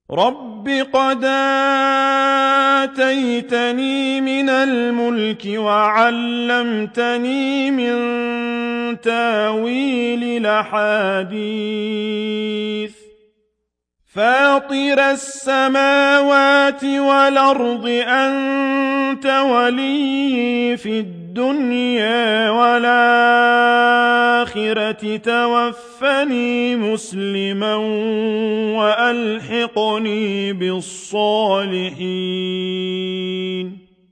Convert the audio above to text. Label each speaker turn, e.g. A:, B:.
A: رب قد آتيتني من الملك وعلمتني من تاويل الأحاديث فاطر السماوات والأرض أنت ولي في الدنيا والآخرة توفني مسلما وألحقني بالصالحين